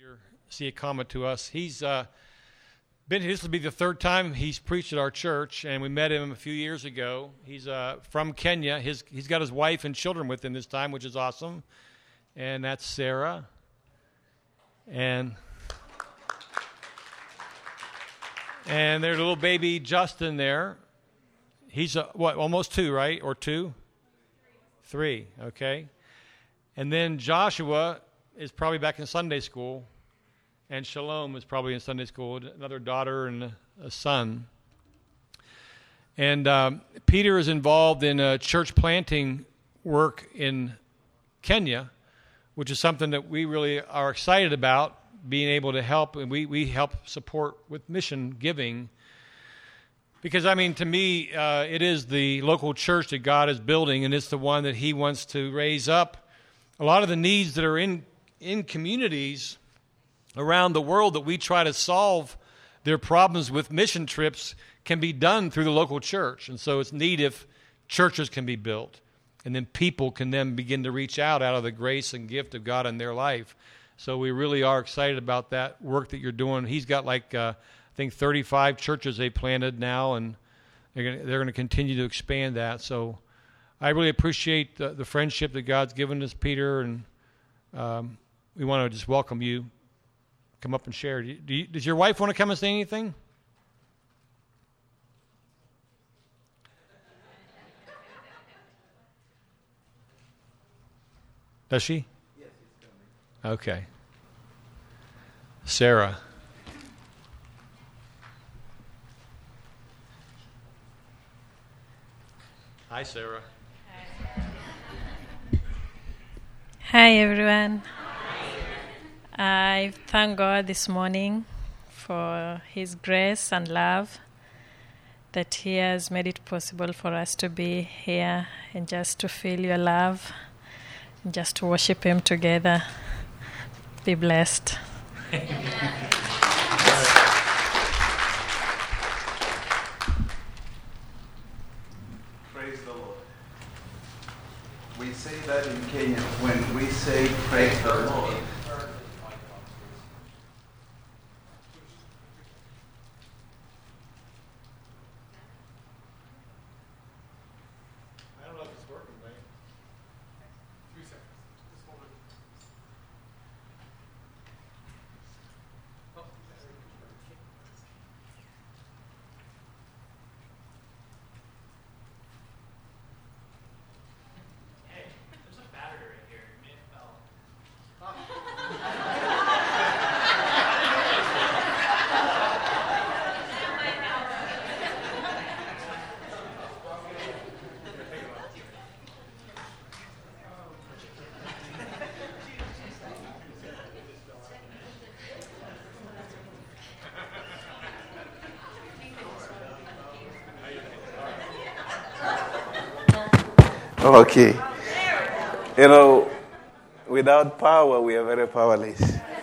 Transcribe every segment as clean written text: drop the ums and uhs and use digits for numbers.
See a comment to us. He's this will be the third time he's preached at our church, and we met him a few years ago. He's from Kenya. He's got his wife and children with him this time, which is awesome. And that's Sarah. And there's little baby Justin there. He's almost 2, right? Or 2? 3, okay. And then Joshua is probably back in Sunday school. And Shalom is probably in Sunday school, another daughter and a son. And Peter is involved in church planting work in Kenya, which is something that we really are excited about, being able to help. And we help support with mission giving. Because, to me, it is the local church that God is building, and it's the one that he wants to raise up. A lot of the needs that are in communities around the world that we try to solve their problems with mission trips can be done through the local church. And so it's neat if churches can be built, and then people can then begin to reach out of the grace and gift of God in their life. So we really are excited about that work that you're doing. He's got I think 35 churches they planted now, and they're going to continue to expand that. So I really appreciate the friendship that God's given us, Peter, and we want to just welcome you. Come up and share. Does your wife want to come and say anything? Does she? Yes, she's coming. Okay. Sarah. Hi, Sarah. Hi, everyone. I thank God this morning for His grace and love that He has made it possible for us to be here and just to feel your love and just to worship Him together. Be blessed. Praise the Lord. We say that in Kenya when we say praise the Lord. Okay. Without power, we are very powerless.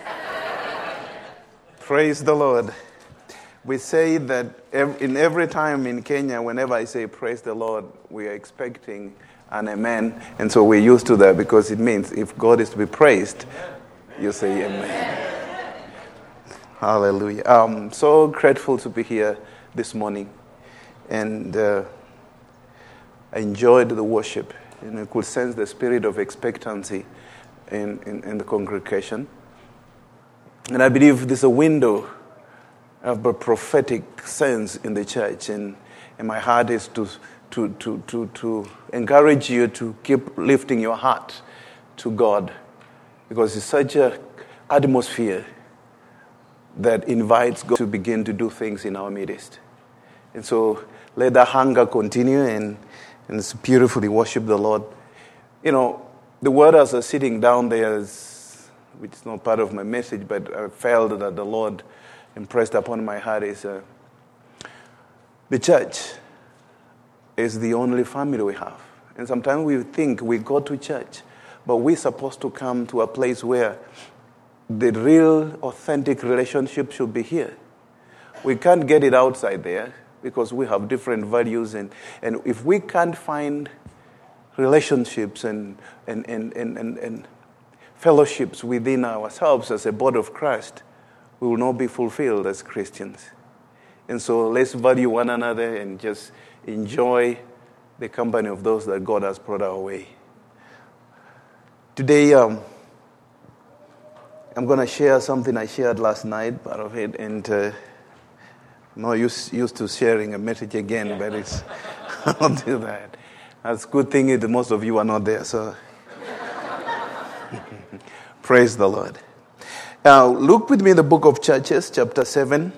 Praise the Lord. We say that in every time in Kenya, whenever I say praise the Lord, we are expecting an amen. And so we're used to that because it means if God is to be praised, you say amen. Hallelujah. I'm so grateful to be here this morning. And I enjoyed the worship. I could sense the spirit of expectancy in the congregation. And I believe there's a window of a prophetic sense in the church. And my heart is to encourage you to keep lifting your heart to God. Because it's such an atmosphere that invites God to begin to do things in our midst. And so let that hunger continue and it's beautifully worship the Lord. The word as I was sitting down there, which is not part of my message, but I felt that the Lord impressed upon my heart is the church is the only family we have. And sometimes we think we go to church, but we're supposed to come to a place where the real, authentic relationship should be here. We can't get it outside there because we have different values. And if we can't find relationships and fellowships within ourselves as a body of Christ, we will not be fulfilled as Christians. And so let's value one another and just enjoy the company of those that God has brought our way. Today, I'm going to share something I shared last night, part of it, and I'm not used to sharing a message again, but it's I'll do that. That's a good thing that most of you are not there, so praise the Lord. Now, look with me in the book of Churches, chapter 7,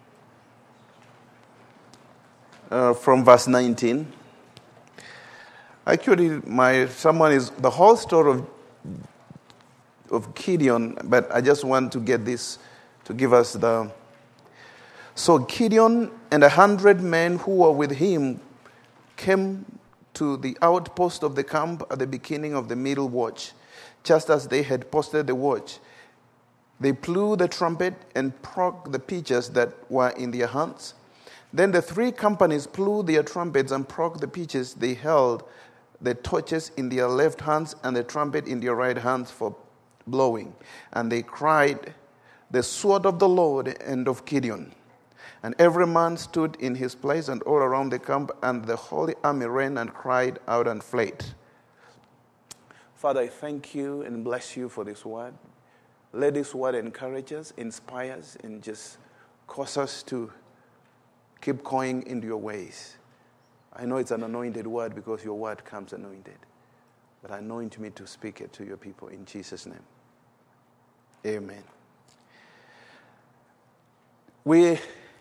from verse 19. Actually, my sermon is the whole story of Gideon, but I just want to get this to give us the... So Gideon and 100 men who were with him came to the outpost of the camp at the beginning of the middle watch, just as they had posted the watch. They blew the trumpet and procked the pitchers that were in their hands. Then the 3 companies blew their trumpets and procked the pitchers. They held the torches in their left hands and the trumpet in their right hands for blowing. And they cried, "The sword of the Lord and of Gideon." And every man stood in his place and all around the camp, and the holy army ran and cried out and fled. Father, I thank you and bless you for this word. Let this word encourage us, inspire us, and just cause us to keep going into your ways. I know it's an anointed word because your word comes anointed. But anoint me to speak it to your people in Jesus' name. Amen. We're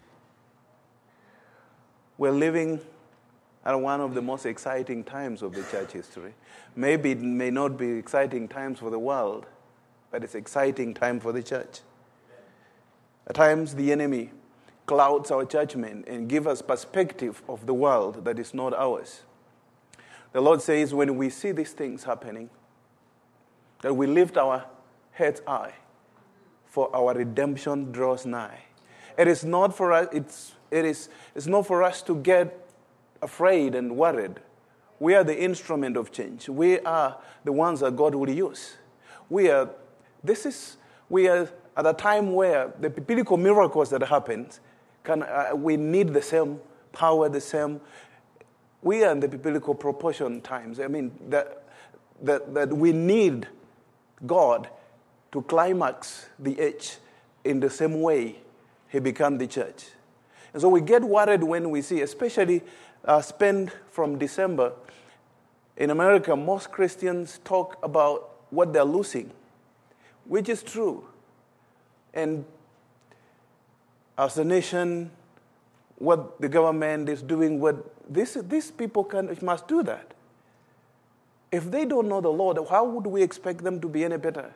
living at one of the most exciting times of the church history. Maybe it may not be exciting times for the world, but it's exciting time for the church. At times the enemy clouds our judgment and gives us perspective of the world that is not ours. The Lord says when we see these things happening, that we lift our heads high, for our redemption draws nigh. It is not for us. It's not for us to get afraid and worried. We are the instrument of change. We are the ones that God will use. We are at a time where the biblical miracles that happen, we need the same power, the same. We are in the biblical proportion times. I mean that we need God to climax the age in the same way He began the church. And so we get worried when we see, especially spend from December. In America, most Christians talk about what they're losing, which is true. And as a nation, what the government is doing, what these people must do that. If they don't know the Lord, how would we expect them to be any better?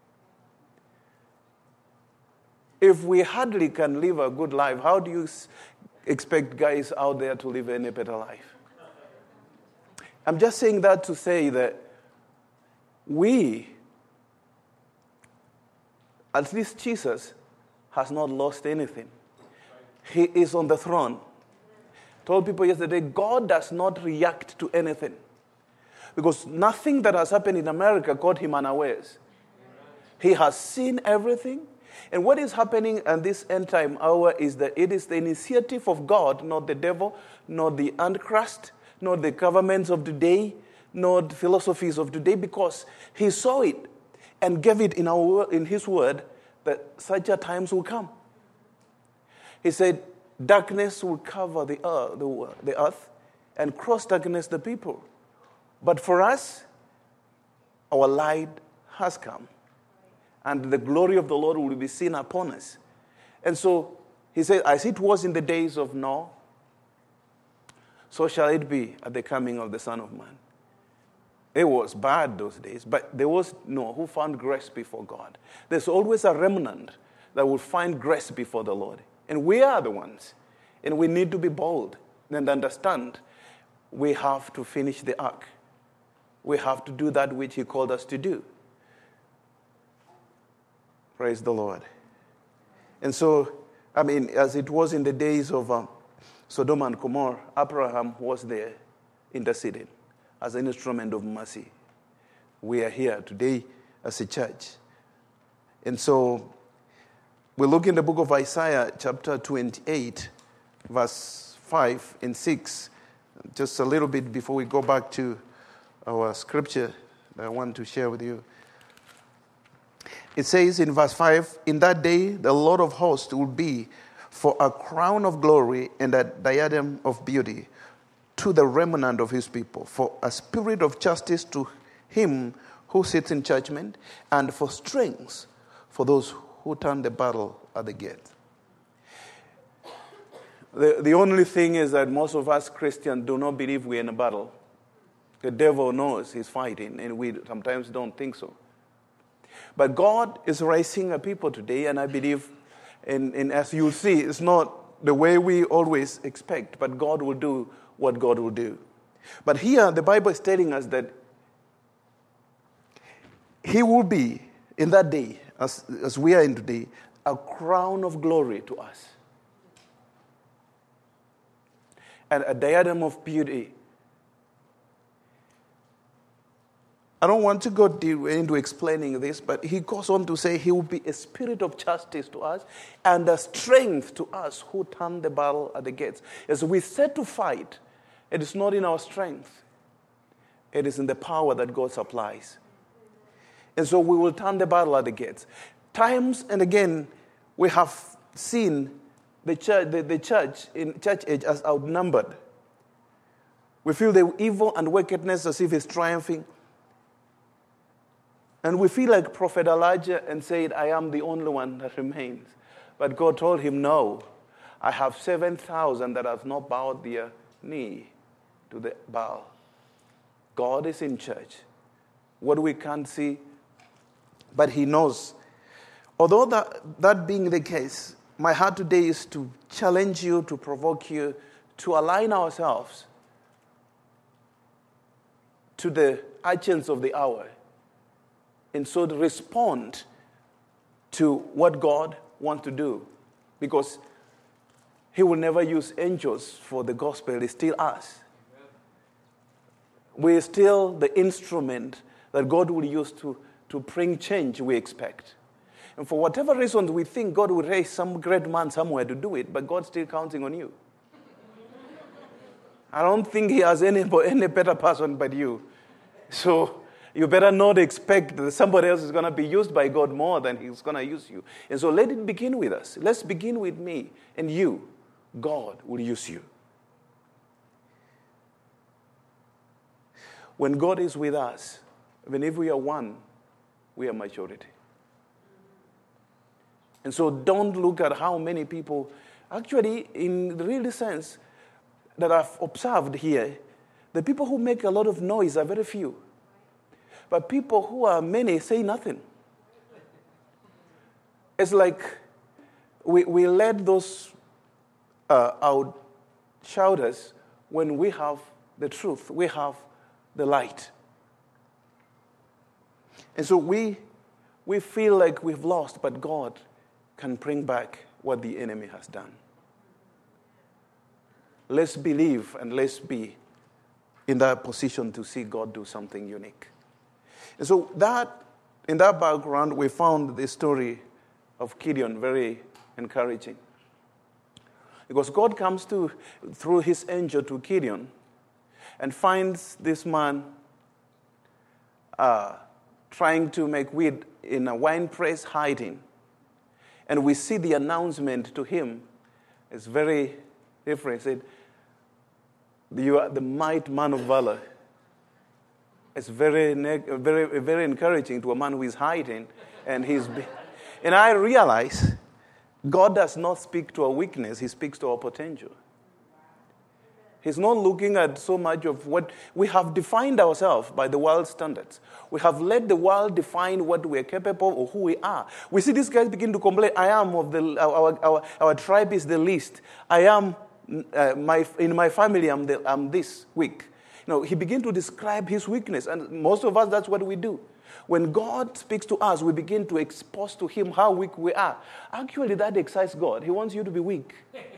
If we hardly can live a good life, how do you expect guys out there to live any better life? I'm just saying that to say that at least Jesus, has not lost anything. He is on the throne. I told people yesterday, God does not react to anything. Because nothing that has happened in America caught him unawares. He has seen everything. And what is happening at this end time hour is that it is the initiative of God, not the devil, not the Antichrist, not the governments of today, not the philosophies of today, because he saw it and gave it in his word that such a times will come. He said, darkness will cover the earth and cross darkness the people. But for us, our light has come. And the glory of the Lord will be seen upon us. And so, he said, as it was in the days of Noah, so shall it be at the coming of the Son of Man. It was bad those days, but there was Noah who found grace before God. There's always a remnant that will find grace before the Lord. And we are the ones. And we need to be bold and understand we have to finish the ark. We have to do that which he called us to do. Praise the Lord. And so, as it was in the days of Sodom and Gomorrah, Abraham was there interceding as an instrument of mercy. We are here today. as a church. And so we look in the book of Isaiah, chapter 28, verse 5 and 6, just a little bit before we go back to our scripture that I want to share with you. It says in verse 5, "In that day the Lord of hosts will be for a crown of glory and a diadem of beauty to the remnant of his people, for a spirit of justice to him who sits in judgment, and for strength for those who turn the battle at the gate." The only thing is that most of us Christians do not believe we're in a battle. The devil knows he's fighting, and we sometimes don't think so. But God is raising a people today, and I believe, and as you'll see, it's not the way we always expect, but God will do what God will do. But here, the Bible is telling us that he will be, in that day, as we are in today, a crown of glory to us. And a diadem of beauty. I don't want to go deep into explaining this, but he goes on to say he will be a spirit of justice to us and a strength to us who turn the battle at the gates. As we set to fight, it is not in our strength. It is in the power that God supplies. And so we will turn the battle at the gates. Times and again, we have seen the church in church age as outnumbered. We feel the evil and wickedness as if it's triumphing. And we feel like Prophet Elijah and said, "I am the only one that remains." But God told him, "No, I have 7,000 that have not bowed their knee to the Baal." God is in church. What we can't see, but he knows. Although that being the case, my heart today is to challenge you, to provoke you, to align ourselves to the urgence of the hour. And so to respond to what God wants to do. Because he will never use angels for the gospel. It's still us. We're still the instrument that God will use to bring change we expect. And for whatever reason, we think God will raise some great man somewhere to do it, but God's still counting on you. I don't think he has any better person but you. So you better not expect that somebody else is going to be used by God more than he's going to use you. And so let it begin with us. Let's begin with me and you. God will use you. When God is with us, even if we are one, we are majority. And so don't look at how many people, actually, in the real sense that I've observed here, the people who make a lot of noise are very few. But people who are many say nothing. It's like we let those outshouters when we have the truth, we have the light. And so we feel like we've lost, but God can bring back what the enemy has done. Let's believe and let's be in that position to see God do something unique. And so in that background, we found the story of Gideon very encouraging. Because God comes through his angel to Gideon and finds this man trying to make wheat in a wine press, hiding. And we see the announcement to him is very different. He said, "You are the mighty man of valor." It's very, very, very encouraging to a man who is hiding. And I realize God does not speak to our weakness. He speaks to our potential. He's not looking at so much of what we have defined ourselves by the world's standards. We have let the world define what we are capable of or who we are. We see these guys begin to complain. I am of our tribe is the least. I am in my family. I'm this weak. He began to describe his weakness, and most of us that's what we do. When God speaks to us, we begin to expose to him how weak we are. Actually, that excites God. He wants you to be weak.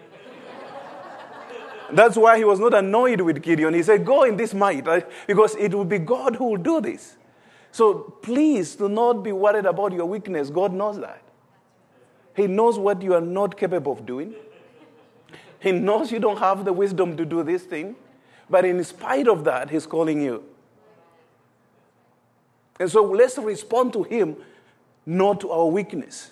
That's why he was not annoyed with Gideon. He said, "Go in this might," right? Because it will be God who will do this. So please do not be worried about your weakness. God knows that. He knows what you are not capable of doing. He knows you don't have the wisdom to do this thing. But in spite of that, he's calling you. And so let's respond to him, not to our weakness.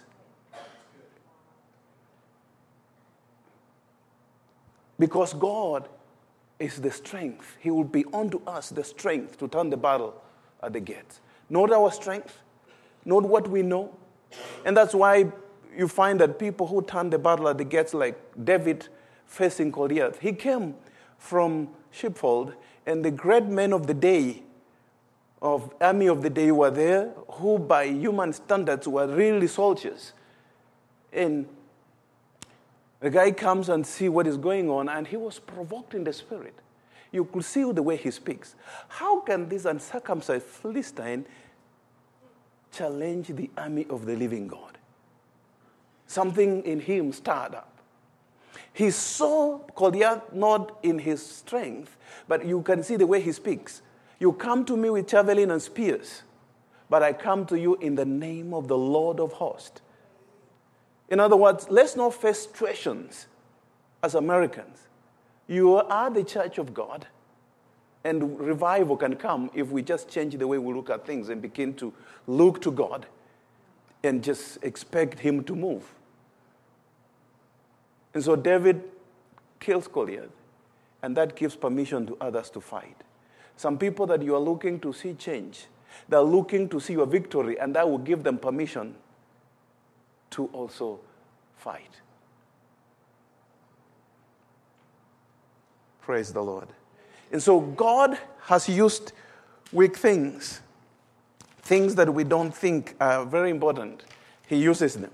Because God is the strength. He will be unto us the strength to turn the battle at the gates. Not our strength, not what we know. And that's why you find that people who turn the battle at the gates, like David facing Goliath, he came from sheepfold, and the great men of the day, of army of the day, were there, who by human standards were really soldiers. And the guy comes and see what is going on, and he was provoked in the spirit. You could see the way he speaks. How can this uncircumcised Philistine challenge the army of the living God? Something in him stirred up. He saw Goliath not in his strength, but you can see the way he speaks. You come to me with javelin and spears, but I come to you in the name of the Lord of hosts. In other words, let's not face situations as Americans. You are the church of God, and revival can come if we just change the way we look at things and begin to look to God and just expect him to move. And so David kills Goliath, and that gives permission to others to fight. Some people that you are looking to see change, they're looking to see your victory, and that will give them permission to also fight. Praise the Lord. And so God has used weak things, things that we don't think are very important. He uses them.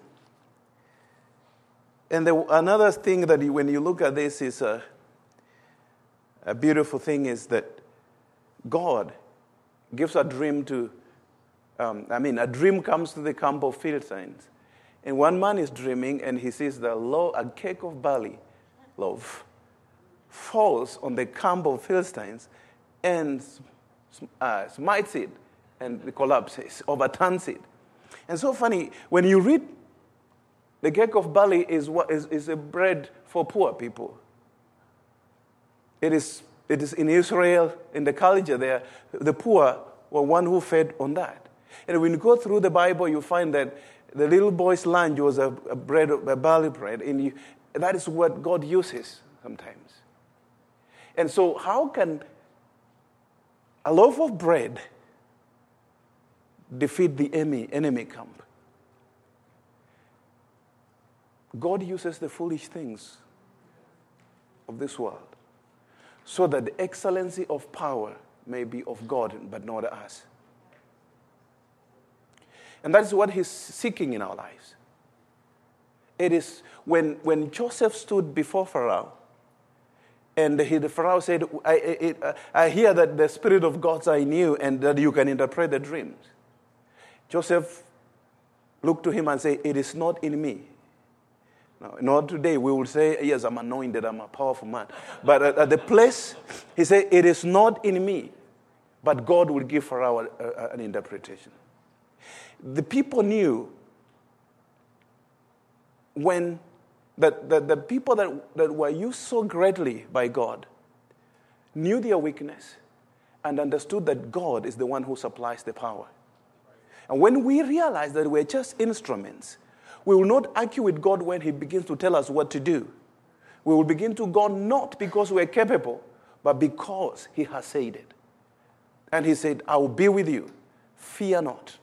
And another thing that when you look at this is a beautiful thing is that God gives a dream to, a dream comes to the camp of Philistines. And one man is dreaming, and he sees a cake of barley loaf falls on the camp of Philistines and smites it and collapses, overturns it. And so funny, when you read, the cake of barley is a bread for poor people. It is in Israel, in the culture there, the poor were one who fed on that. And when you go through the Bible, you find that the little boy's lunch was a barley bread, and that is what God uses sometimes. And so how can a loaf of bread defeat the enemy camp? God uses the foolish things of this world so that the excellency of power may be of God, but not us. And that is what he's seeking in our lives. It is when Joseph stood before Pharaoh, and the Pharaoh said, I hear that the Spirit of God are in you and that you can interpret the dreams. Joseph looked to him and said, it is not in me. Now, not today, we will say, yes, I'm anointed, I'm a powerful man. But at the place, he said, it is not in me, but God will give Pharaoh an interpretation. The people knew when the people that were used so greatly by God knew their weakness and understood that God is the one who supplies the power. And when we realize that we're just instruments, we will not argue with God when he begins to tell us what to do. We will begin to go not because we're capable, but because he has said it. And he said, I will be with you. Fear not.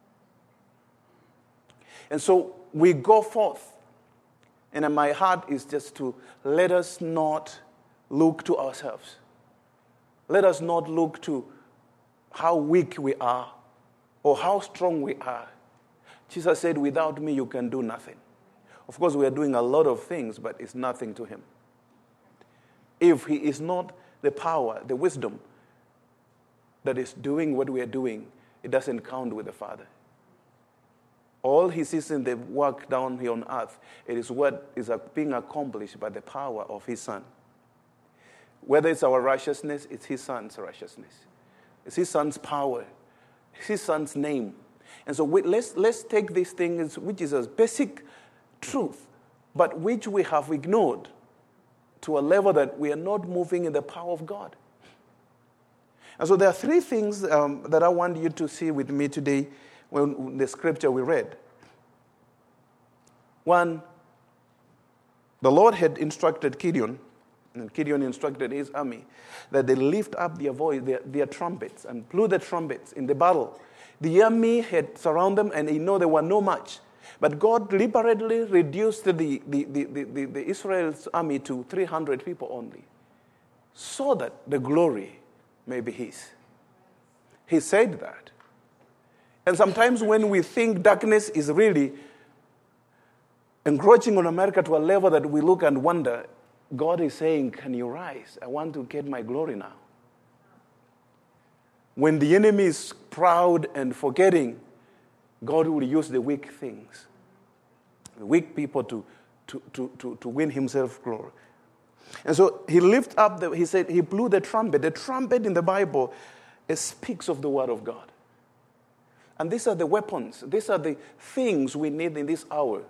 And so we go forth. And my heart is just to let us not look to ourselves. Let us not look to how weak we are or how strong we are. Jesus said, without me you can do nothing. Of course, we are doing a lot of things, but it's nothing to him. If he is not the power, the wisdom that is doing what we are doing, it doesn't count with the Father. All he sees in the work down here on earth, it is what is being accomplished by the power of his Son. Whether it's our righteousness, it's his Son's righteousness. It's his Son's power his son's name. And so let's take these things, which is a basic truth, but which we have ignored to a level that we are not moving in the power of God. And so there are three things that I want you to see with me today when the scripture we read. One, the Lord had instructed Gideon, and Gideon instructed his army, that they lift up their voice, their trumpets, and blew the trumpets in the battle. The army had surrounded them, and they know there were no match. But God deliberately reduced the Israel's army to 300 people only, so that the glory may be his. He said that. And sometimes when we think darkness is really encroaching on America to a level that we look and wonder, God is saying, can you rise? I want to get my glory now. When the enemy is proud and forgetting, God will use the weak things, the weak people to win himself glory. And so he lifted up, he said, he blew the trumpet. The trumpet in the Bible, it speaks of the word of God. And these are the weapons. These are the things we need in this hour.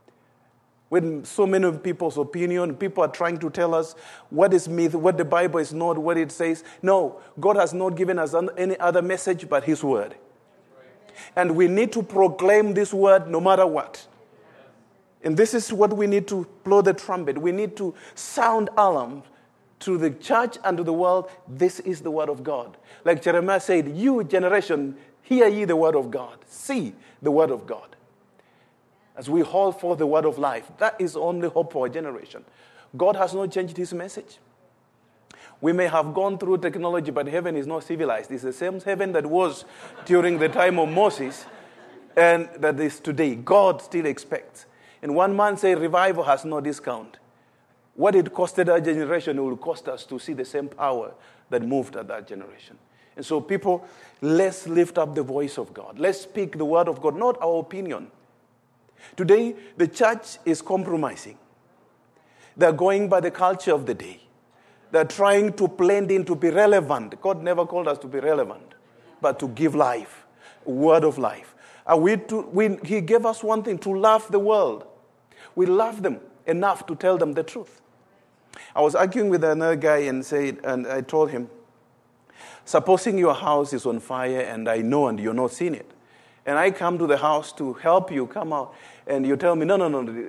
When so many people's opinion, people are trying to tell us what is myth, what the Bible is not, what it says. No, God has not given us any other message but his word. And we need to proclaim this word no matter what. And this is what we need to blow the trumpet. We need to sound alarm to the church and to the world. This is the word of God. Like Jeremiah said, you generation, hear ye the word of God. See the word of God. As we hold forth the word of life, that is only hope for a generation. God has not changed his message. We may have gone through technology, but heaven is not civilized. It's the same heaven that was during the time of Moses and that is today. God still expects. And one man said revival has no discount. What it costed our generation, it will cost us to see the same power that moved at that generation. And so people, let's lift up the voice of God. Let's speak the word of God, not our opinion. Today, the church is compromising. They're going by the culture of the day. They're trying to blend in to be relevant. God never called us to be relevant, but to give life, a word of life. He gave us one thing, to love the world. We love them enough to tell them the truth. I was arguing with another guy and I told him, supposing your house is on fire and I know and you're not seeing it, and I come to the house to help you come out, and you tell me, no,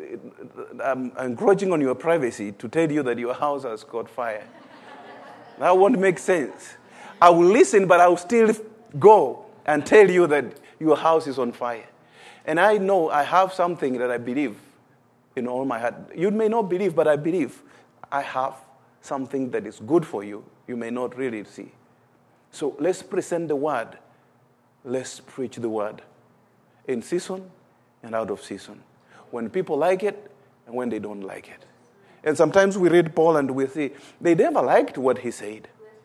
I'm encroaching on your privacy to tell you that your house has caught fire. That won't make sense. I will listen, but I will still go and tell you that your house is on fire. And I know I have something that I believe in all my heart. You may not believe, but I believe I have something that is good for you. You may not really see. So let's present the word. Let's preach the word in season and out of season. When people like it and when they don't like it. And sometimes we read Paul and we see they never liked what he said.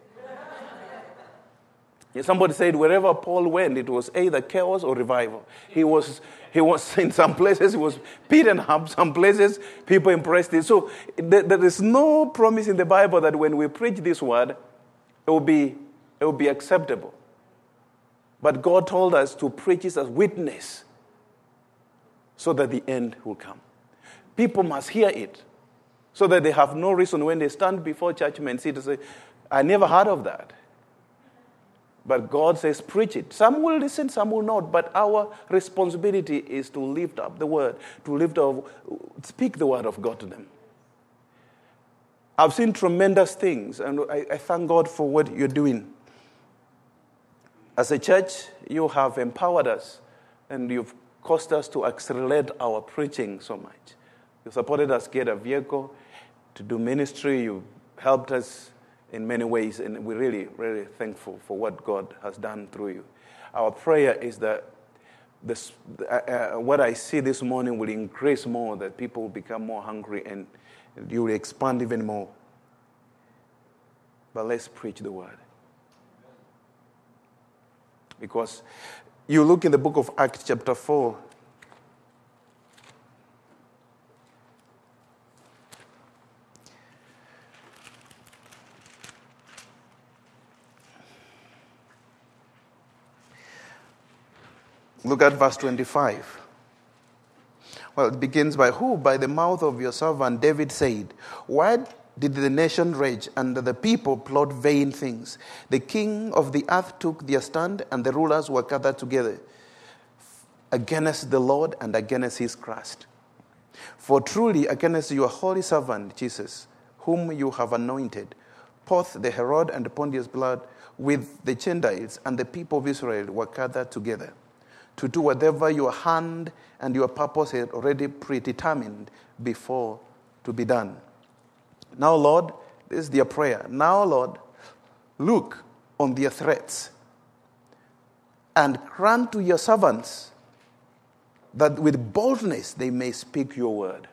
Somebody said wherever Paul went, it was either chaos or revival. He was in some places, he was beaten up. Some places, people impressed it. So there is no promise in the Bible that when we preach this word, it will be acceptable. But God told us to preach it as witness so that the end will come. People must hear it so that they have no reason when they stand before judgment seat to say, I never heard of that. But God says, preach it. Some will listen, some will not. But our responsibility is to lift up the word, speak the word of God to them. I've seen tremendous things, and I thank God for what you're doing. As a church, you have empowered us, and you've caused us to accelerate our preaching so much. You supported us get a vehicle to do ministry. You helped us in many ways, and we're really, really thankful for what God has done through you. Our prayer is that what I see this morning will increase more, that people will become more hungry, and you will expand even more. But let's preach the word. Because you look in the book of Acts chapter 4. Look at verse 25. Well, it begins by who? By the mouth of your servant David said, why did the nation rage and the people plot vain things? The king of the earth took their stand, and the rulers were gathered together against the Lord and against his Christ. For truly against your holy servant Jesus, whom you have anointed, both the Herod and Pontius Pilate with the Gentiles and the people of Israel were gathered together to do whatever your hand and your purpose had already predetermined before to be done. Now, Lord, this is their prayer. Now, Lord, look on their threats and grant to your servants that with boldness they may speak your word.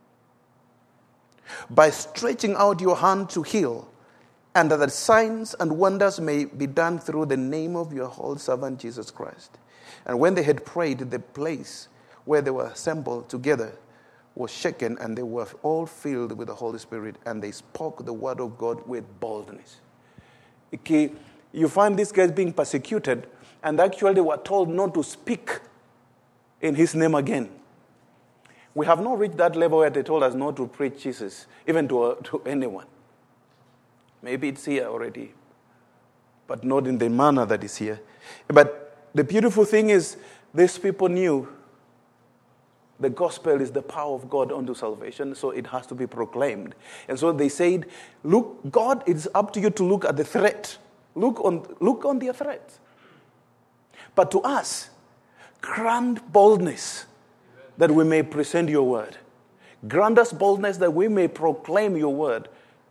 By stretching out your hand to heal, and that signs and wonders may be done through the name of your holy servant Jesus Christ. And when they had prayed, the place where they were assembled together was shaken, and they were all filled with the Holy Spirit, and they spoke the word of God with boldness. Okay, you find these guys being persecuted, and actually they were told not to speak in his name again. We have not reached that level where they told us not to preach Jesus, even to anyone. Maybe it's here already, but not in the manner that is here. But the beautiful thing is, these people knew the gospel is the power of God unto salvation, so it has to be proclaimed. And so they said, look, God, it's up to you to look at the threat. Look on their threat. But to us, grant boldness that we may present your word. Grant us boldness that we may proclaim your word.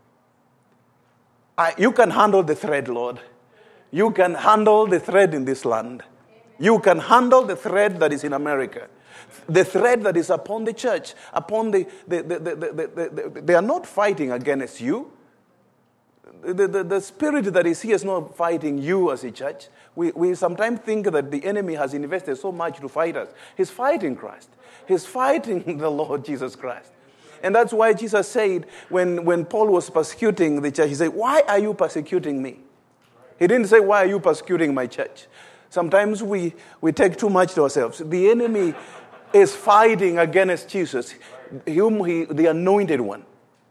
You can handle the threat, Lord. You can handle the threat in this land. You can handle the threat that is in America. The threat that is upon the church, upon they are not fighting against you. The spirit that is here is not fighting you as a church. We sometimes think that the enemy has invested so much to fight us. He's fighting Christ. He's fighting the Lord Jesus Christ. And that's why Jesus said, when Paul was persecuting the church, he said, why are you persecuting me? He didn't say, why are you persecuting my church? Sometimes we take too much to ourselves. The enemy is fighting against Jesus, the anointed one.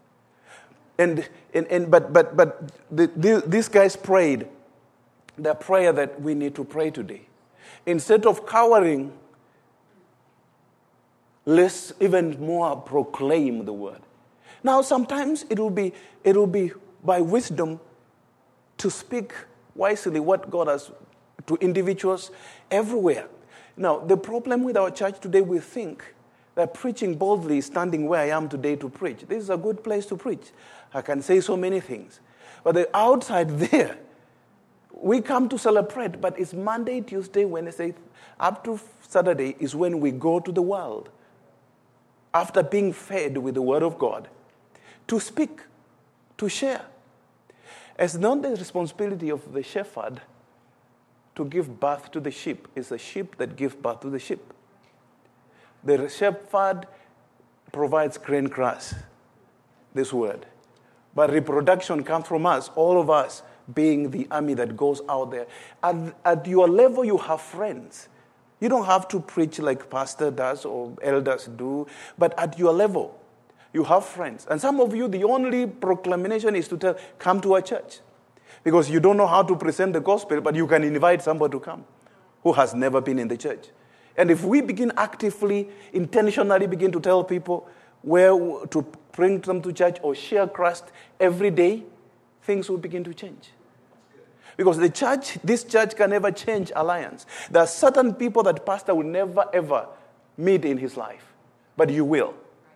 But these guys prayed the prayer that we need to pray today. Instead of cowering, let's even more proclaim the word. Now, sometimes it will be by wisdom to speak wisely what God has to individuals everywhere. Now, the problem with our church today, we think that preaching boldly is standing where I am today to preach. This is a good place to preach. I can say so many things. But the outside there, we come to celebrate, but it's Monday, Tuesday, Wednesday, up to Saturday is when we go to the world. After being fed with the word of God, to speak, to share. It's not the responsibility of the shepherd to give birth to the sheep. It's the sheep that give birth to the sheep. The shepherd provides grain grass, this word. But reproduction comes from us, all of us being the army that goes out there. At your level, you have friends. You don't have to preach like pastor does or elders do, but at your level, you have friends. And some of you, the only proclamation is to tell, come to our church. Because you don't know how to present the gospel, but you can invite somebody to come who has never been in the church. And if we begin actively, intentionally begin to tell people where to bring them to church or share Christ every day, things will begin to change. Because this church can never change alliance. There are certain people that pastor will never ever meet in his life, but you will.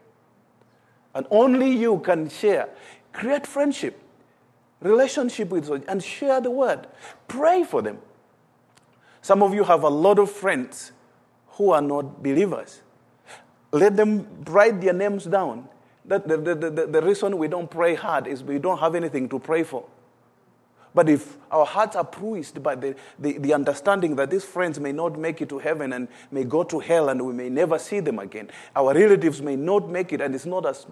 And only you can share, create friendship, relationship with them, and share the word. Pray for them. Some of you have a lot of friends who are not believers. Let them write their names down. The reason we don't pray hard is we don't have anything to pray for. But if our hearts are bruised by the understanding that these friends may not make it to heaven and may go to hell and we may never see them again, our relatives may not make it, and it's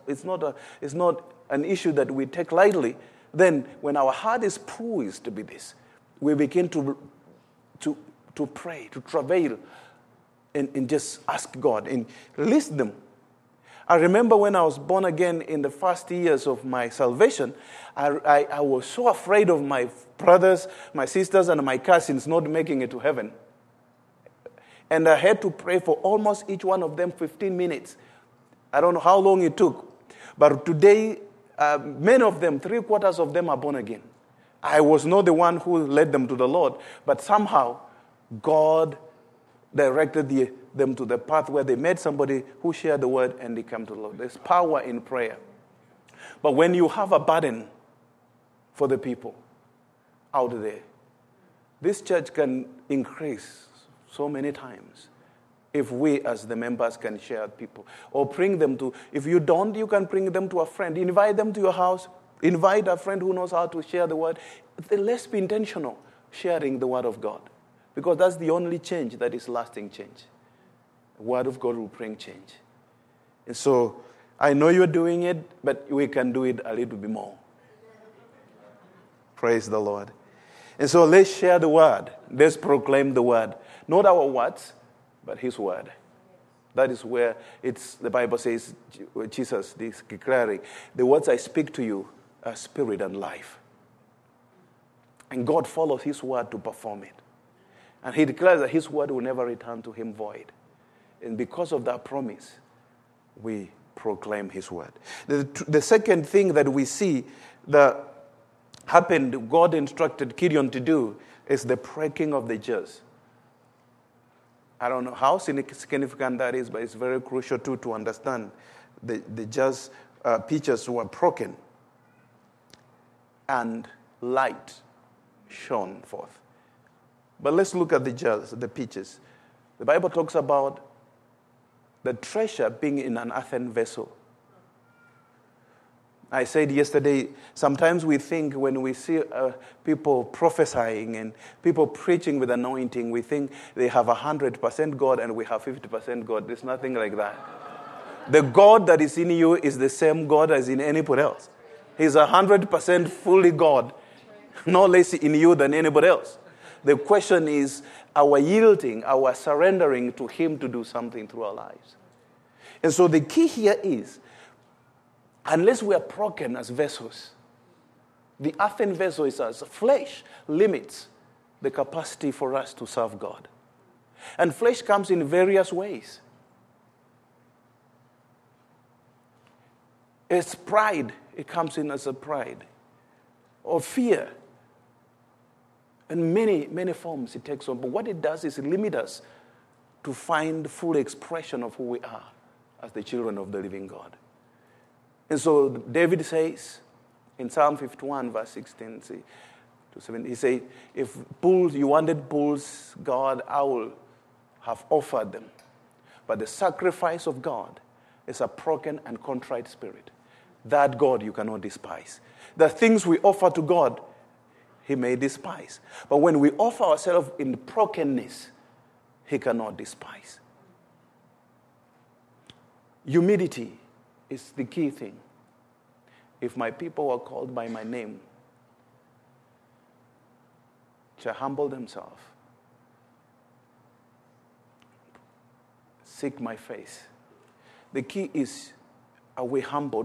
not an issue that we take lightly, then when our heart is bruised with this, we begin to pray, to travail and just ask God and list them. I remember when I was born again in the first years of my salvation, I was so afraid of my brothers, my sisters, and my cousins not making it to heaven. And I had to pray for almost each one of them 15 minutes. I don't know how long it took. But today, many of them, 3/4 of them are born again. I was not the one who led them to the Lord, but somehow God directed them to the path where they met somebody who shared the word and they come to the Lord. There's power in prayer. But when you have a burden for the people out there, this church can increase so many times if we as the members can share people or bring them to, if you don't, you can bring them to a friend. Invite them to your house. Invite a friend who knows how to share the word. Let's be intentional sharing the word of God, because that's the only change that is lasting change. The word of God will bring change. And so I know you're doing it, but we can do it a little bit more. Praise the Lord. And so let's share the word. Let's proclaim the word. Not our words, but his word. That is where the Bible says, Jesus is declaring, the words I speak to you are spirit and life. And God follows his word to perform it. And he declares that his word will never return to him void. And because of that promise, we proclaim his word. The second thing that we see that happened, God instructed Gideon to do, is the breaking of the jars. I don't know how significant that is, but it's very crucial too to understand. The jars, pitchers were broken, and light shone forth. But let's look at the jars, the pitchers. The Bible talks about the treasure being in an earthen vessel. I said yesterday, sometimes we think when we see people prophesying and people preaching with anointing, we think they have 100% God and we have 50% God. There's nothing like that. The God that is in you is the same God as in anybody else. He's 100% fully God, no less in you than anybody else. The question is our yielding, our surrendering to him to do something through our lives. And so the key here is, unless we are broken as vessels, the earthen vessel is as flesh limits the capacity for us to serve God. And flesh comes in various ways. It's pride. It comes in as a pride. Or fear. In many, many forms it takes on. But what it does is it limits us to find full expression of who we are as the children of the living God. And so David says in Psalm 51, verse 16 to 17, he says, if you wanted bulls, God, I will have offered them. But the sacrifice of God is a broken and contrite spirit. That God you cannot despise. The things we offer to God, he may despise. But when we offer ourselves in brokenness, he cannot despise. Humility is the key thing. If my people are called by my name, shall humble themselves, seek my face. The key is, are we humble?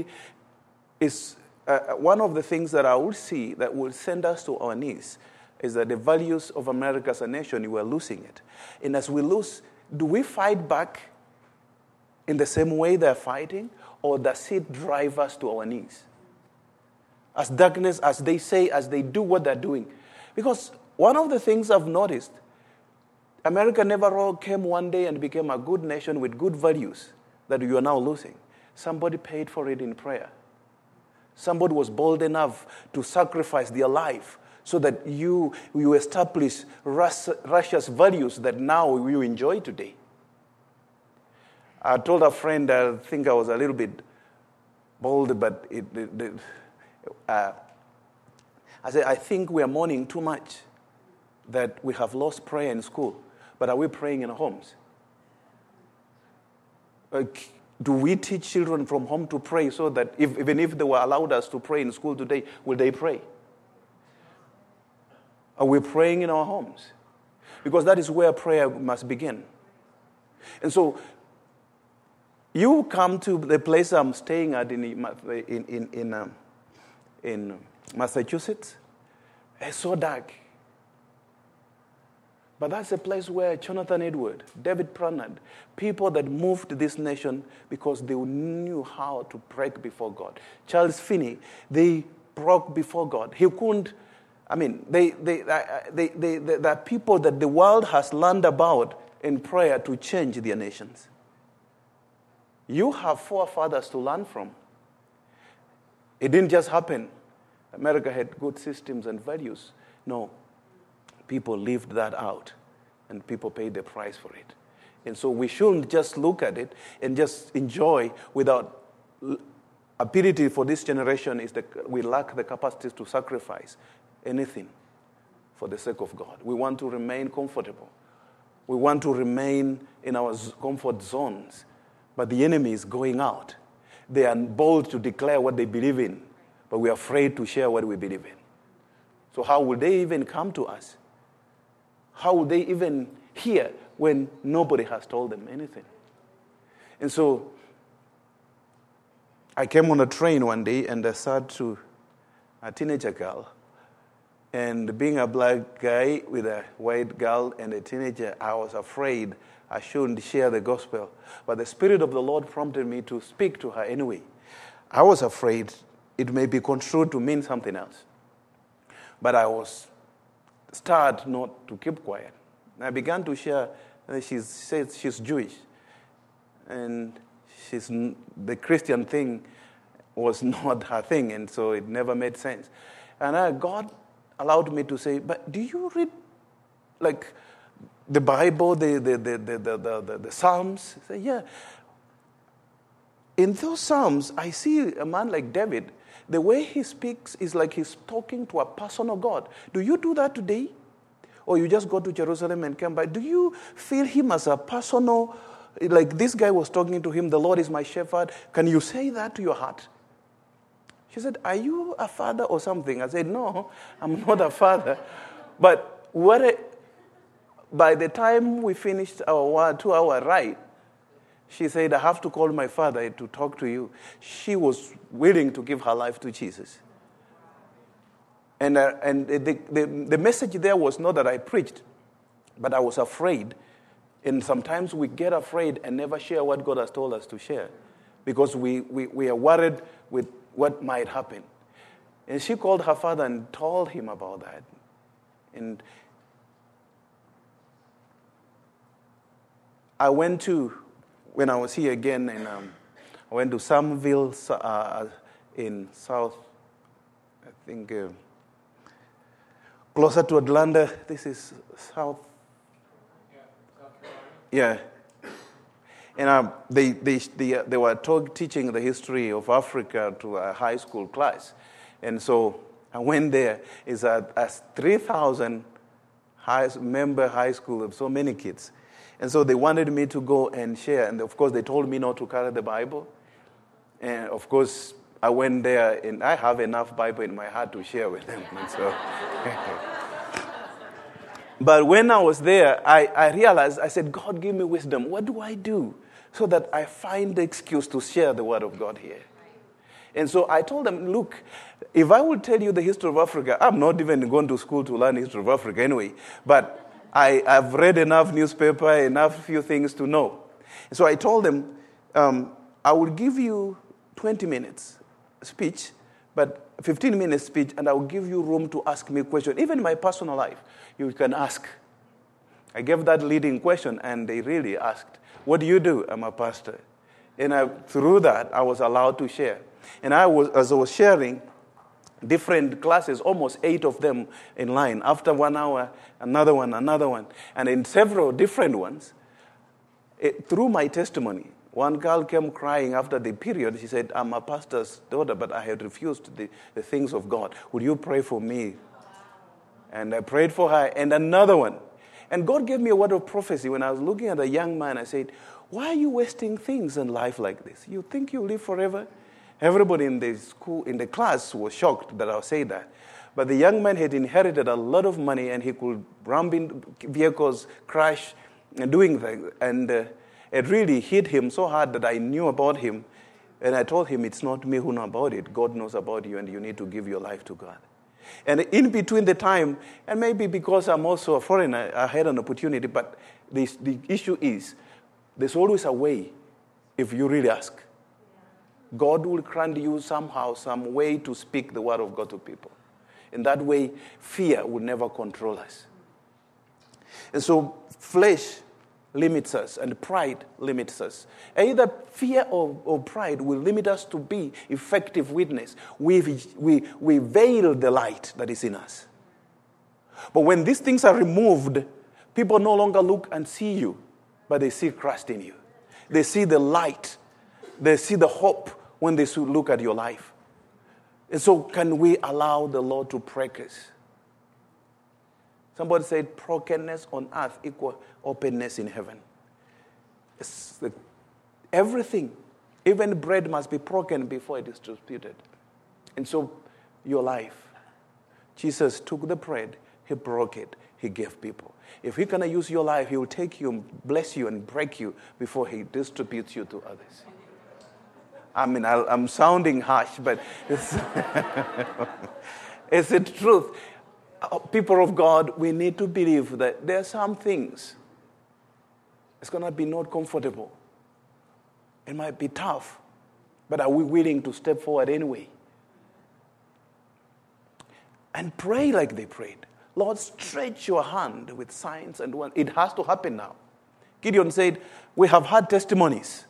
One of the things that I will see that will send us to our knees is that the values of America as a nation, we are losing it. And as we lose, do we fight back in the same way they're fighting, or does it drive us to our knees? As darkness, as they say, as they do what they're doing. Because one of the things I've noticed, America never came one day and became a good nation with good values that you are now losing. Somebody paid for it in prayer. Somebody was bold enough to sacrifice their life so that you establish Russia's values that now you enjoy today. I told a friend, I think I was a little bit bold, but I said, I think we are mourning too much that we have lost prayer in school. But are we praying in our homes? Do we teach children from home to pray so that even if they were allowed us to pray in school today, will they pray? Are we praying in our homes? Because that is where prayer must begin. And so you come to the place I'm staying at in Massachusetts. It's so dark. But that's a place where Jonathan Edward, David Prannard, people that moved this nation because they knew how to break before God. Charles Finney, they broke before God. He couldn't, they are people that the world has learned about in prayer to change their nations. You have forefathers to learn from. It didn't just happen. America had good systems and values. No. People lived that out, and people paid the price for it. And so we shouldn't just look at it and just enjoy without ability for this generation is that we lack the capacity to sacrifice anything for the sake of God. We want to remain comfortable. We want to remain in our comfort zones. But the enemy is going out. They are bold to declare what they believe in, but we are afraid to share what we believe in. So how will they even come to us? How will they even hear when nobody has told them anything? And so I came on a train one day and I said to a teenager girl, and being a black guy with a white girl and a teenager, I was afraid I shouldn't share the gospel. But the Spirit of the Lord prompted me to speak to her anyway. I was afraid it may be construed to mean something else. But I was stirred not to keep quiet. And I began to share. She said she's Jewish. And the Christian thing was not her thing, and so it never made sense. And God allowed me to say, but do you read like the Bible, the Psalms? I say, yeah. In those Psalms, I see a man like David. The way he speaks is like he's talking to a personal God. Do you do that today? Or you just go to Jerusalem and come back? Do you feel him as a personal, like this guy was talking to him, the Lord is my shepherd? Can you say that to your heart? She said, are you a father or something? I said, no, I'm not a father. But by the time we finished our 2-hour ride, she said, I have to call my father to talk to you. She was willing to give her life to Jesus. And the message there was not that I preached, but I was afraid. And sometimes we get afraid and never share what God has told us to share because we are worried with what might happen. And she called her father and told him about that. And I went to, when I was here again, and I went to Somerville in South, I think, closer to Atlanta. This is South. Yeah. And they were teaching the history of Africa to a high school class. And so I went there. It's a 3,000 member high school of so many kids. And so they wanted me to go and share. And of course, they told me not to carry the Bible. And of course, I went there, and I have enough Bible in my heart to share with them. And so, but when I was there, I realized, I said, God, give me wisdom. What do I do so that I find the excuse to share the word of God here? And so I told them, look, if I will tell you the history of Africa, I'm not even going to school to learn the history of Africa anyway, but I've read enough newspaper, enough few things to know. So I told them, I will give you 20 minutes speech, but 15 minutes speech, and I will give you room to ask me questions. Even in my personal life, you can ask. I gave that leading question, and they really asked, what do you do? I'm a pastor. And through that, I was allowed to share. And as I was sharing, different classes, almost 8 of them in line. After 1 hour, another one. And in several different ones, through my testimony, one girl came crying after the period. She said, I'm a pastor's daughter, but I had refused the things of God. Would you pray for me? And I prayed for her, and another one. And God gave me a word of prophecy. When I was looking at a young man, I said, why are you wasting things in life like this? You think you live forever? Everybody in the school, in the class, was shocked that I would say that. But the young man had inherited a lot of money, and he could ramp in vehicles, crash, and doing things. it really hit him so hard that I knew about him. And I told him, it's not me who know about it. God knows about you, and you need to give your life to God. And in between the time, and maybe because I'm also a foreigner, I had an opportunity, but the issue is, there's always a way if you really ask. God will grant you somehow, some way to speak the word of God to people. In that way, fear will never control us. And so flesh limits us, and pride limits us. Either fear or pride will limit us to be effective witness. We veil the light that is in us. But when these things are removed, people no longer look and see you, but they see Christ in you. They see the light. They see the hope when they look at your life. And so can we allow the Lord to break us? Somebody said, brokenness on earth equal openness in heaven. Everything, even bread must be broken before it is distributed. And so your life, Jesus took the bread, he broke it, he gave people. If he's going to use your life, he will take you, bless you, and break you before he distributes you to others. I mean, I'm sounding harsh, but it's the truth. People of God, we need to believe that there are some things. It's going to be not comfortable. It might be tough, but are we willing to step forward anyway? And pray like they prayed. Lord, stretch your hand with signs and wonders. It has to happen now. Gideon said, we have had testimonies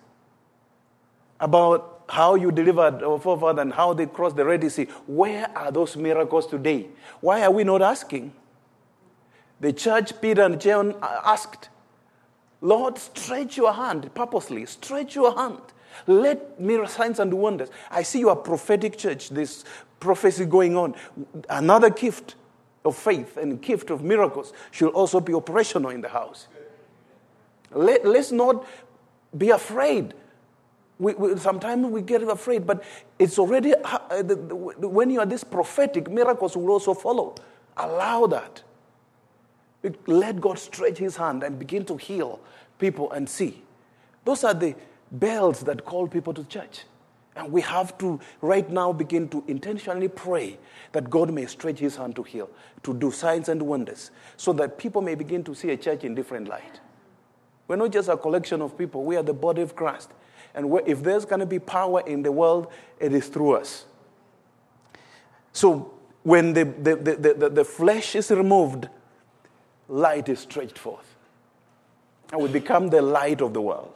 about how you delivered our forefathers and how they crossed the Red Sea. Where are those miracles today? Why are we not asking? The church, Peter and John asked, Lord, stretch your hand purposely. Stretch your hand. Let miracles, signs and wonders. I see you are prophetic church. This prophecy going on. Another gift of faith and gift of miracles should also be operational in the house. Let's not be afraid. Sometimes we get afraid, but it's already, when you are this prophetic, miracles will also follow. Allow that. Let God stretch his hand and begin to heal people and see. Those are the bells that call people to church. And we have to right now begin to intentionally pray that God may stretch his hand to heal, to do signs and wonders, so that people may begin to see a church in different light. We're not just a collection of people. We are the body of Christ. And if there's going to be power in the world, it is through us. So when the flesh is removed, light is stretched forth. And we become the light of the world.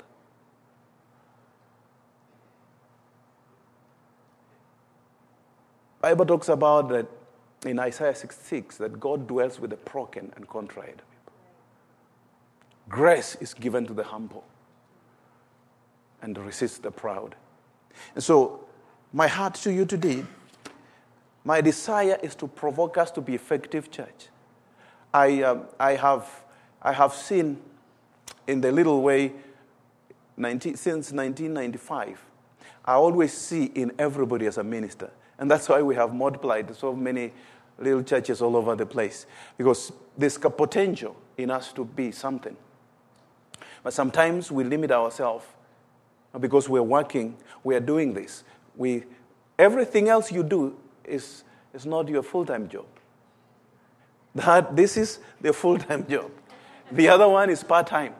The Bible talks about that in Isaiah 66, that God dwells with the broken and contrite people. Grace is given to the humble and resists the proud. And so, my heart to you today, my desire is to provoke us to be effective church. I have seen in the little way since 1995, I always see in everybody as a minister. And that's why we have multiplied so many little churches all over the place. Because there's a potential in us to be something. But sometimes we limit ourselves because we're working, we are doing this. Everything else you do is not your full-time job. This is the full-time job. The other one is part-time.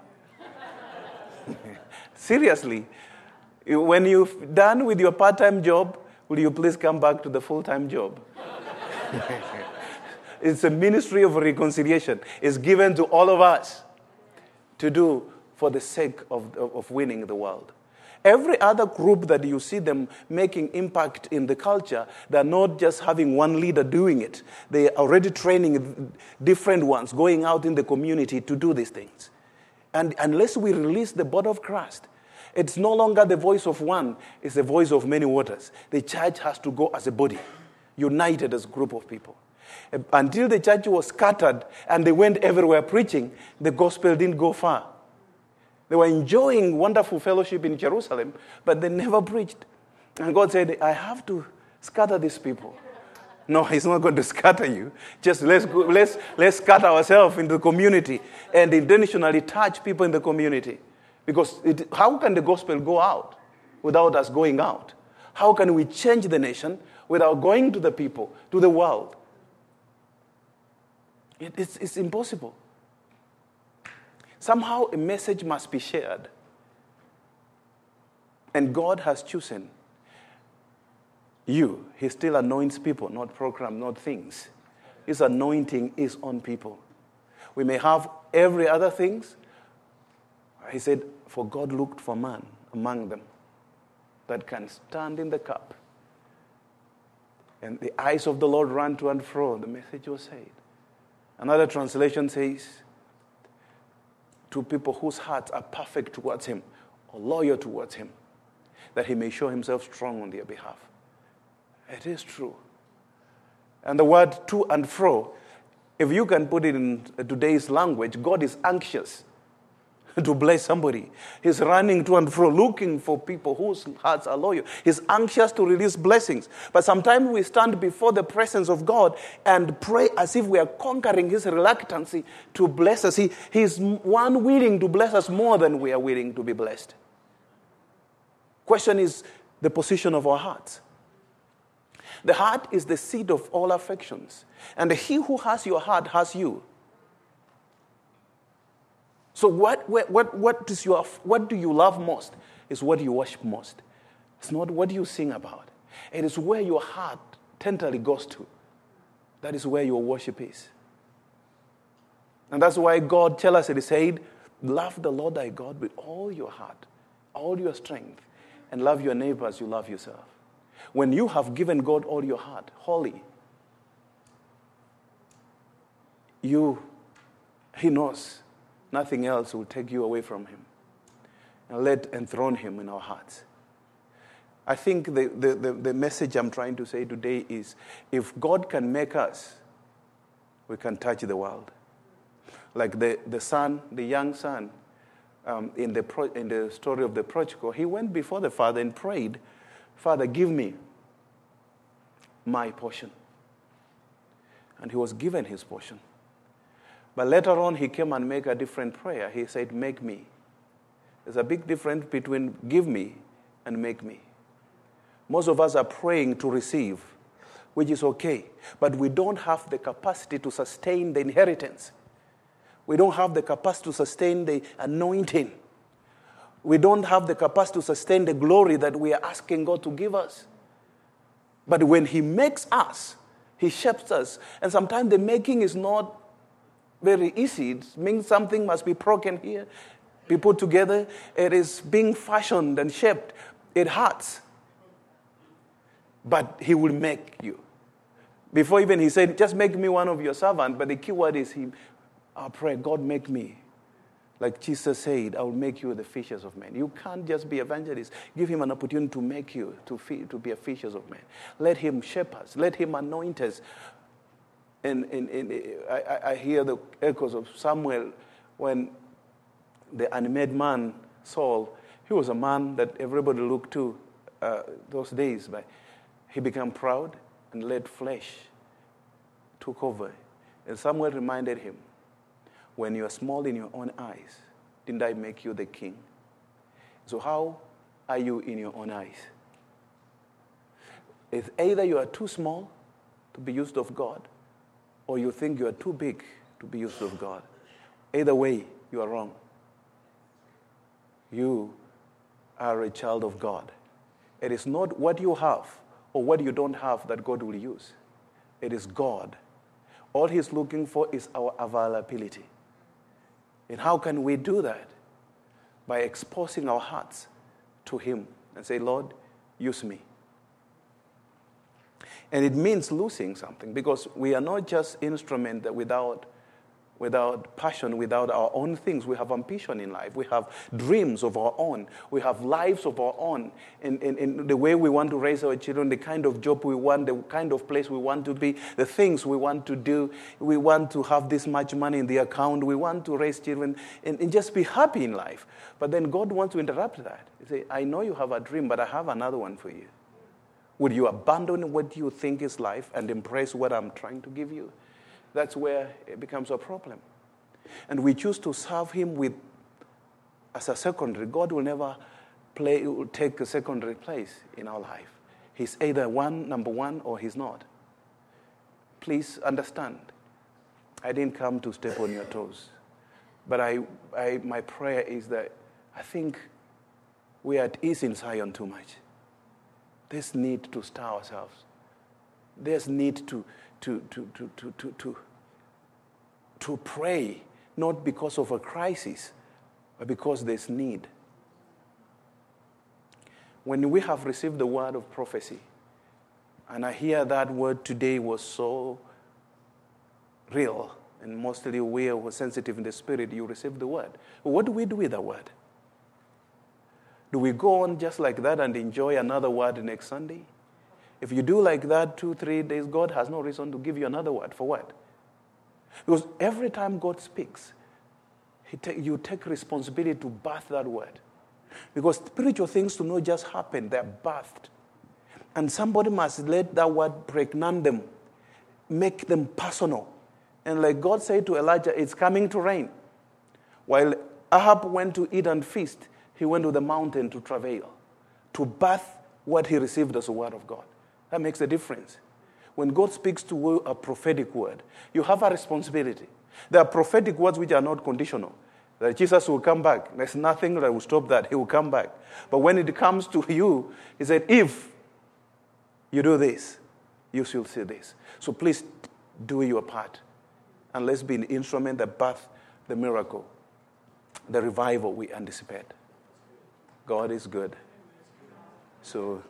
Seriously, when you're done with your part-time job, will you please come back to the full-time job? It's a ministry of reconciliation. It's given to all of us to do for the sake of winning the world. Every other group that you see them making impact in the culture, they're not just having one leader doing it. They are already training different ones, going out in the community to do these things. And unless we release the body of Christ, it's no longer the voice of one, it's the voice of many waters. The church has to go as a body, united as a group of people. Until the church was scattered and they went everywhere preaching, the gospel didn't go far. They were enjoying wonderful fellowship in Jerusalem, but they never preached. And God said, I have to scatter these people. No, he's not going to scatter you. Just let's scatter ourselves in the community and intentionally touch people in the community. Because how can the gospel go out without us going out? How can we change the nation without going to the people, to the world? It's impossible. Somehow a message must be shared. And God has chosen you. He still anoints people, not programs, not things. His anointing is on people. We may have every other things. He said, for God looked for man among them that can stand in the cup. And the eyes of the Lord ran to and fro. The message was said. Another translation says, to people whose hearts are perfect towards him or loyal towards him, that he may show himself strong on their behalf. It is true. And the word to and fro, if you can put it in today's language, God is anxious to bless somebody. He's running to and fro, looking for people whose hearts are loyal. He's anxious to release blessings. But sometimes we stand before the presence of God and pray as if we are conquering his reluctancy to bless us. He's one willing to bless us more than we are willing to be blessed. Question is the position of our hearts. The heart is the seat of all affections. And he who has your heart has you. So what do you love most is what you worship most. It's not what you sing about. It is where your heart tenderly goes to. That is where your worship is. And that's why God tells us, he said, love the Lord thy God with all your heart, all your strength, and love your neighbor as you love yourself. When you have given God all your heart, wholly, he knows nothing else will take you away from him. And let enthrone him in our hearts. I think the message I'm trying to say today is, if God can make us, we can touch the world. Like the young son, in the story of the prodigal, he went before the father and prayed, Father, give me my portion. And he was given his portion. But later on, he came and made a different prayer. He said, make me. There's a big difference between give me and make me. Most of us are praying to receive, which is okay. But we don't have the capacity to sustain the inheritance. We don't have the capacity to sustain the anointing. We don't have the capacity to sustain the glory that we are asking God to give us. But when he makes us, he shapes us. And sometimes the making is not very easy. It means something must be broken here, be put together. It is being fashioned and shaped. It hurts. But he will make you. Before even he said, just make me one of your servants. But the key word is, I pray, God make me. Like Jesus said, I will make you the fishers of men. You can't just be evangelists. Give him an opportunity to make you, to be a fishers of men. Let him shape us. Let him anoint us. And I hear the echoes of Samuel when the unmade man, Saul, he was a man that everybody looked to those days. But he became proud and let flesh took over. And Samuel reminded him, when you are small in your own eyes, didn't I make you the king? So how are you in your own eyes? It's either you are too small to be used of God, or you think you are too big to be used of God. Either way, you are wrong. You are a child of God. It is not what you have or what you don't have that God will use. It is God. All he's looking for is our availability. And how can we do that? By exposing our hearts to him and say, Lord, use me. And it means losing something, because we are not just instruments that without passion, without our own things. We have ambition in life. We have dreams of our own. We have lives of our own. In the way we want to raise our children, the kind of job we want, the kind of place we want to be, the things we want to do. We want to have this much money in the account. We want to raise children and just be happy in life. But then God wants to interrupt that. He says, I know you have a dream, but I have another one for you. Would you abandon what you think is life and embrace what I'm trying to give you? That's where it becomes a problem. And we choose to serve him with as a secondary. God will never take a secondary place in our life. He's either number one, or he's not. Please understand. I didn't come to step on your toes. But my prayer is that I think we are at ease in Zion too much. There's need to stir ourselves. There's need to pray, not because of a crisis, but because there's need. When we have received the word of prophecy, and I hear that word today was so real, and mostly we were sensitive in the spirit, you received the word. What do we do with the word? Do we go on just like that and enjoy another word next Sunday? If you do like that 2-3 days, God has no reason to give you another word. For what? Because every time God speaks, you take responsibility to birth that word. Because spiritual things do not just happen, they're birthed. And somebody must let that word pregnant them, make them personal. And like God said to Elijah, it's coming to rain. While Ahab went to eat and feast, he went to the mountain to travail, to birth what he received as a word of God. That makes a difference. When God speaks to you a prophetic word, you have a responsibility. There are prophetic words which are not conditional. That Jesus will come back. There's nothing that will stop that. He will come back. But when it comes to you, he said, if you do this, you shall see this. So please do your part. And let's be an instrument that birth the miracle, the revival we anticipate. God is good. So,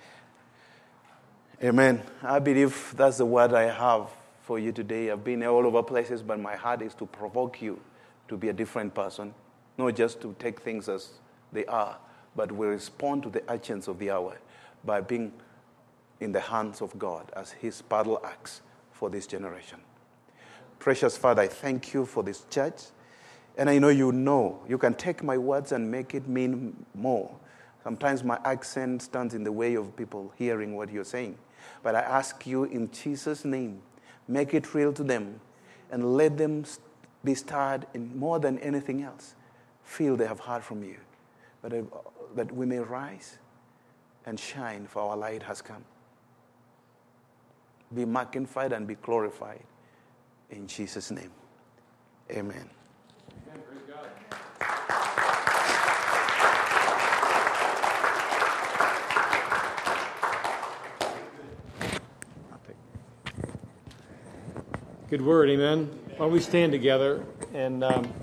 amen. I believe that's the word I have for you today. I've been all over places, but my heart is to provoke you to be a different person, not just to take things as they are, but we respond to the urgency of the hour by being in the hands of God as his battle axe for this generation. Precious Father, I thank you for this church. And I know you can take my words and make it mean more. Sometimes my accent stands in the way of people hearing what you're saying. But I ask you in Jesus' name, make it real to them and let them be stirred in more than anything else. Feel they have heard from you. That we may rise and shine, for our light has come. Be magnified and be glorified. In Jesus' name, amen. Good word, amen. Why don't we stand together, and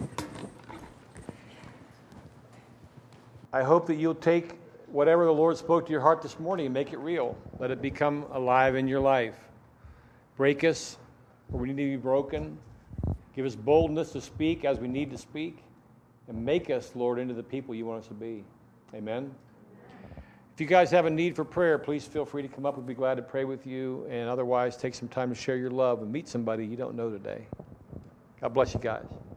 I hope that you'll take whatever the Lord spoke to your heart this morning and make it real. Let it become alive in your life. Break us where we need to be broken. Give us boldness to speak as we need to speak, and make us, Lord, into the people you want us to be. Amen. If you guys have a need for prayer, please feel free to come up. We'd be glad to pray with you. And otherwise, take some time to share your love and meet somebody you don't know today. God bless you guys.